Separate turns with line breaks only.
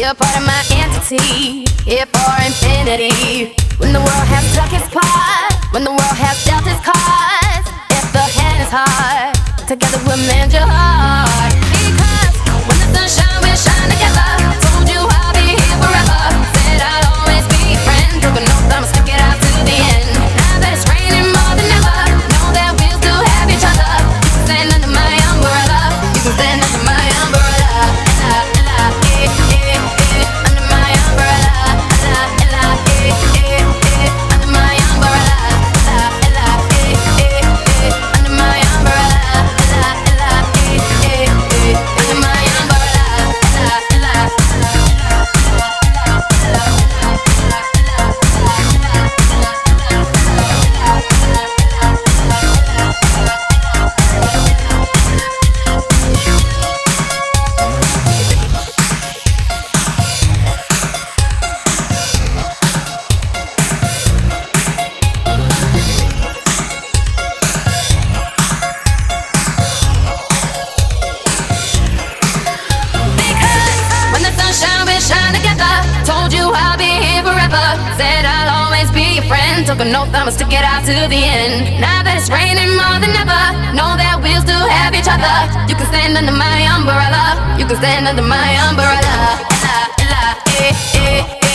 You're part of my entity, here for infinity. When the world has struck its part, when the world has dealt its cards, if the hand is hard, together we'll mend your heart. Because when the sun shines, we'll shine together. Told you I'll be here forever. Said I'll always be your friend. Took an oath, I'ma stick it out to the end. Now that it's raining more than ever, know that we'll still have each other. You can stand under my umbrella. You can stand under my umbrella. Under my umbrella. Under my umbrella. Under my umbrella. Said I'll always be your friend. Took an oath, I'ma stick it out to the end. Now that it's raining more than ever, know that we'll still have each other. You can stand under my umbrella. You can stand under my umbrella.